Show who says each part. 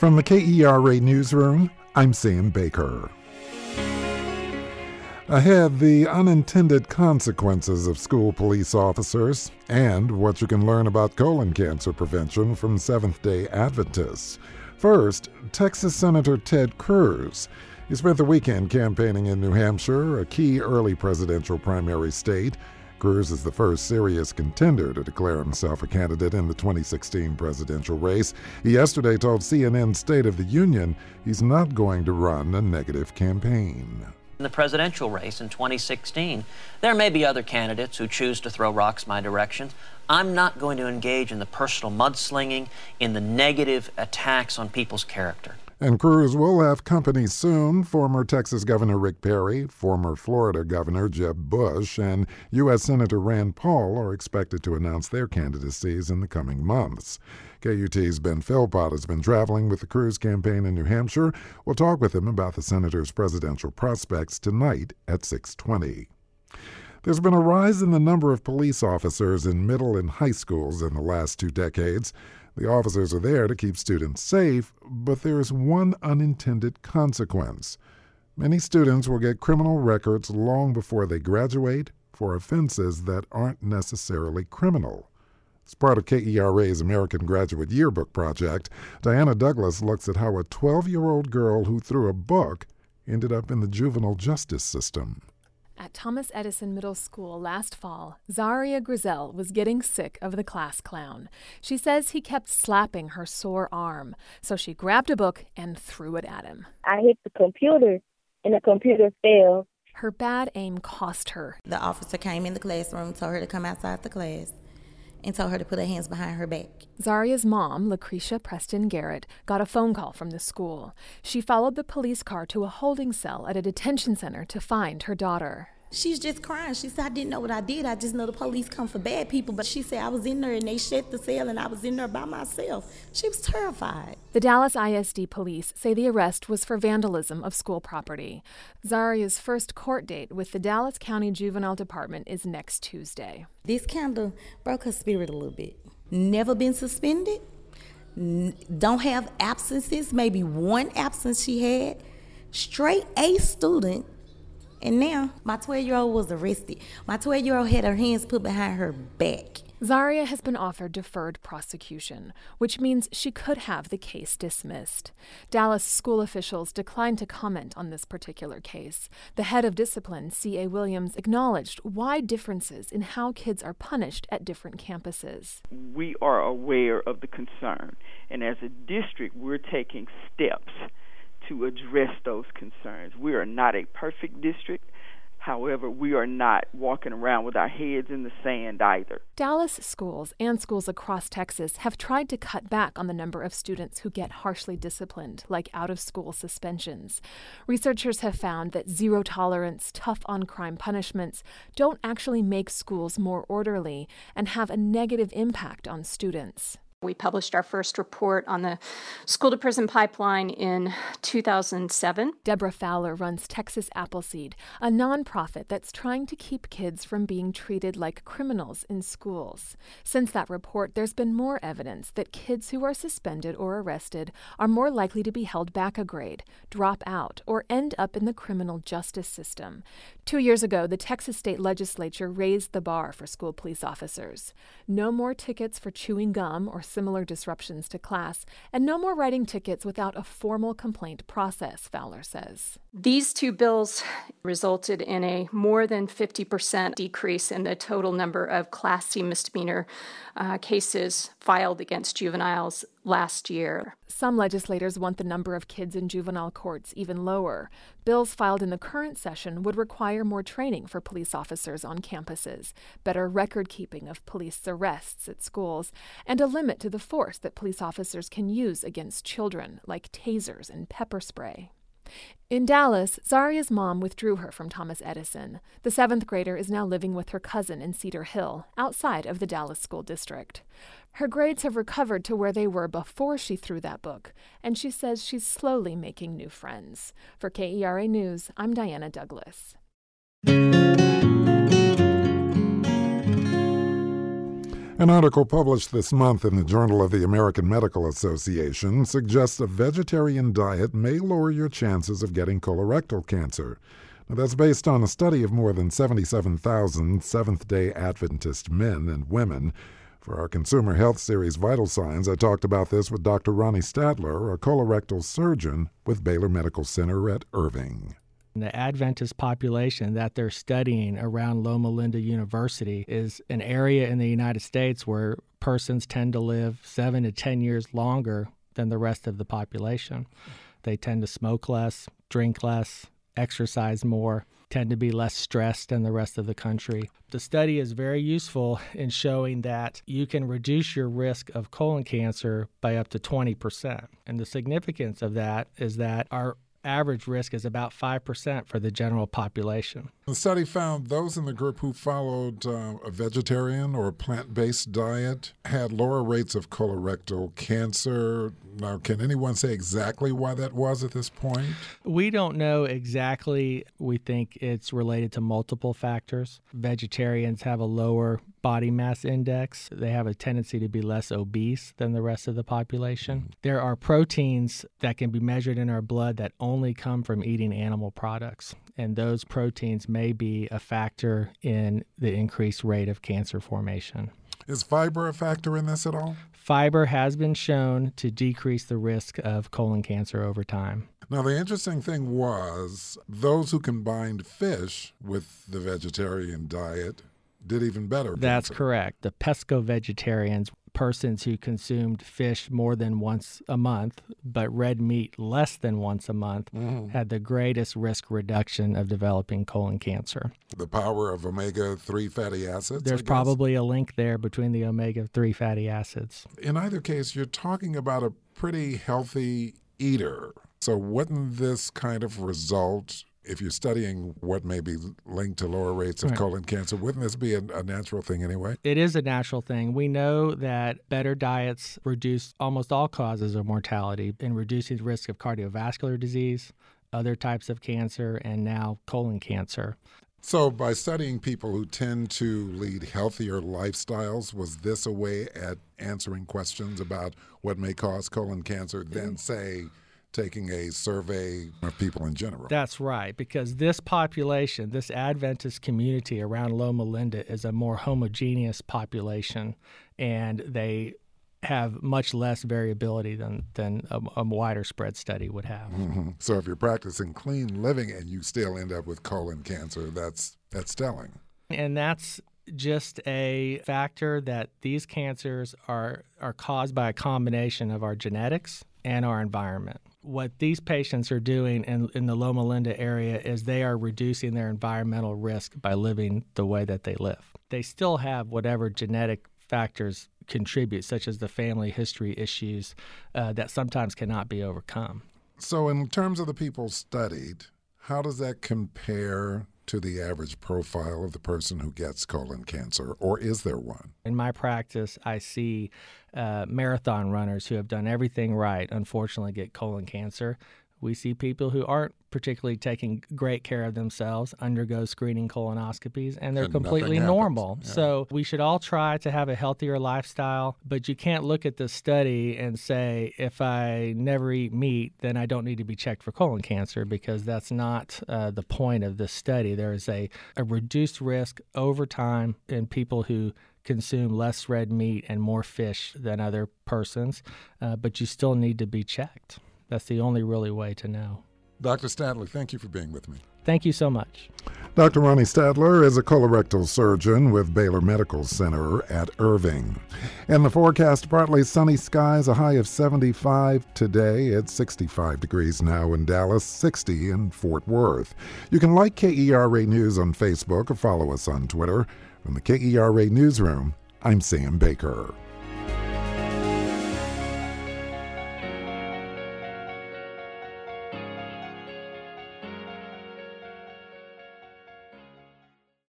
Speaker 1: From the KERA Newsroom, I'm Sam Baker. Ahead, the unintended consequences of school police officers and what you can learn about colon cancer prevention from Seventh-day Adventists. First, Texas Senator Ted Cruz. He spent the weekend campaigning in New Hampshire, a key early presidential primary state. Cruz is the first serious contender to declare himself a candidate in the 2016 presidential race. He yesterday told CNN State of the Union he's not going to run a negative campaign.
Speaker 2: In the presidential race in 2016, there may be other candidates who choose to throw rocks my direction. I'm not going to engage in the personal mudslinging, in the negative attacks on people's character.
Speaker 1: And Cruz will have company soon. Former Texas Governor Rick Perry, former Florida Governor Jeb Bush, and U.S. Senator Rand Paul are expected to announce their candidacies in the coming months. KUT's Ben Philpott has been traveling with the Cruz campaign in New Hampshire. We'll talk with him about the senator's presidential prospects tonight at 6:20. There's been a rise in the number of police officers in middle and high schools in the last 2 decades. The officers are there to keep students safe, but there is one unintended consequence. Many students will get criminal records long before they graduate for offenses that aren't necessarily criminal. As part of KERA's American Graduate Yearbook Project, Diana Douglas looks at how a 12-year-old girl who threw a book ended up in the juvenile justice system.
Speaker 3: At Thomas Edison Middle School last fall, Zaria Grizel was getting sick of the class clown. She says he kept slapping her sore arm, so she grabbed a book and threw it at him.
Speaker 4: I hit the computer, and the computer fell.
Speaker 3: Her bad aim cost her.
Speaker 5: The officer came in the classroom, told her to come outside the class, and told her to put her hands behind her back.
Speaker 3: Zaria's mom, Lucretia Preston Garrett, got a phone call from the school. She followed the police car to a holding cell at a detention center to find her daughter.
Speaker 5: She's just crying. She said, I didn't know what I did. I just know the police come for bad people. But she said, I was in there and they shut the cell and I was in there by myself. She was terrified.
Speaker 3: The Dallas ISD police say the arrest was for vandalism of school property. Zaria's first court date with the Dallas County Juvenile Department is next Tuesday.
Speaker 5: This kind of broke her spirit a little bit. Never been suspended. Don't have absences. Maybe one absence she had. Straight A student. And now, my 12-year-old was arrested. My 12-year-old had her hands put behind her back.
Speaker 3: Zaria has been offered deferred prosecution, which means she could have the case dismissed. Dallas school officials declined to comment on this particular case. The head of discipline, C.A. Williams, acknowledged wide differences in how kids are punished at different campuses.
Speaker 6: We are aware of the concern, and as a district, we're taking steps to address those concerns. We are not a perfect district. However, we are not walking around with our heads in the sand either.
Speaker 3: Dallas schools and schools across Texas have tried to cut back on the number of students who get harshly disciplined, like out-of-school suspensions. Researchers have found that zero-tolerance, tough-on-crime punishments don't actually make schools more orderly and have a negative impact on students.
Speaker 7: We published our first report on the school-to-prison pipeline in 2007.
Speaker 3: Deborah Fowler runs Texas Appleseed, a nonprofit that's trying to keep kids from being treated like criminals in schools. Since that report, there's been more evidence that kids who are suspended or arrested are more likely to be held back a grade, drop out, or end up in the criminal justice system. 2 years ago, the Texas state legislature raised the bar for school police officers. No more tickets for chewing gum or similar disruptions to class, and no more writing tickets without a formal complaint process, Fowler says.
Speaker 7: These two bills resulted in a more than 50% decrease in the total number of Class C misdemeanor cases filed against juveniles last year.
Speaker 3: Some legislators want the number of kids in juvenile courts even lower. Bills filed in the current session would require more training for police officers on campuses, better record keeping of police arrests at schools, and a limit to the force that police officers can use against children, like tasers and pepper spray. In Dallas, Zaria's mom withdrew her from Thomas Edison. The 7th grader is now living with her cousin in Cedar Hill, outside of the Dallas School District. Her grades have recovered to where they were before she threw that book, and she says she's slowly making new friends. For KERA News, I'm Diana
Speaker 1: An article published this month in the Journal of the American Medical Association suggests a vegetarian diet may lower your chances of getting colorectal cancer. Now, that's based on a study of more than 77,000 Seventh-day Adventist men and women. For our Consumer Health Series Vital Signs, I talked about this with Dr. Ronnie Stadler, a colorectal surgeon with Baylor Medical Center at Irving.
Speaker 8: The Adventist population that they're studying around Loma Linda University is an area in the United States where persons tend to live 7 to 10 years longer than the rest of the population. They tend to smoke less, drink less, exercise more, tend to be less stressed than the rest of the country. The study is very useful in showing that you can reduce your risk of colon cancer by up to 20%. And the significance of that is that our average risk is about 5% for the general population.
Speaker 1: The study found those in the group who followed a vegetarian or plant-based diet had lower rates of colorectal cancer. Now, can anyone say exactly why that was at this point?
Speaker 8: We don't know exactly. We think it's related to multiple factors. Vegetarians have a lower body mass index. They have a tendency to be less obese than the rest of the population. There are proteins that can be measured in our blood that only come from eating animal products, and those proteins may be a factor in the increased rate of cancer formation.
Speaker 1: Is fiber a factor in this at all?
Speaker 8: Fiber has been shown to decrease the risk of colon cancer over time.
Speaker 1: Now, the interesting thing was those who combined fish with the vegetarian diet did even better.
Speaker 8: That's correct. The pesco-vegetarians, persons who consumed fish more than once a month, but red meat less than once a month, had the greatest risk reduction of developing colon cancer.
Speaker 1: The power of omega-3 fatty acids?
Speaker 8: There's probably a link there between the omega-3 fatty acids.
Speaker 1: In either case, you're talking about a pretty healthy eater. So wouldn't this kind of result, if you're studying what may be linked to lower rates of colon cancer, wouldn't this be a natural thing anyway?
Speaker 8: It is a natural thing. We know that better diets reduce almost all causes of mortality in reducing the risk of cardiovascular disease, other types of cancer, and now colon cancer.
Speaker 1: So by studying people who tend to lead healthier lifestyles, was this a way at answering questions about what may cause colon cancer than, say, taking a survey of people in general?
Speaker 8: That's right, because this population, this Adventist community around Loma Linda is a more homogeneous population, and they have much less variability than a wider spread study would have.
Speaker 1: So if you're practicing clean living and you still end up with colon cancer, that's telling.
Speaker 8: And that's just a factor that these cancers are caused by a combination of our genetics and our environment. What these patients are doing in the Loma Linda area is they are reducing their environmental risk by living the way that they live. They still have whatever genetic factors contribute, such as the family history issues that sometimes cannot be overcome.
Speaker 1: So in terms of the people studied, how does that compare to the average profile of the person who gets colon cancer, or is there one?
Speaker 8: In my practice, I see marathon runners who have done everything right, unfortunately get colon cancer. We see people who aren't particularly taking great care of themselves, undergo screening colonoscopies, and they're completely normal. Yeah. So we should all try to have a healthier lifestyle, but you can't look at this study and say, if I never eat meat, then I don't need to be checked for colon cancer, because that's not the point of this study. There is a reduced risk over time in people who consume less red meat and more fish than other persons, but you still need to be checked. That's the only really way to know.
Speaker 1: Dr. Stadler, thank you for being with me.
Speaker 8: Thank you so much.
Speaker 1: Dr. Ronnie Stadler is a colorectal surgeon with Baylor Medical Center at Irving. In the forecast, partly sunny skies, a high of 75 today. It's 65 degrees now in Dallas, 60 in Fort Worth. You can like KERA News on Facebook or follow us on Twitter. From the KERA Newsroom, I'm Sam Baker.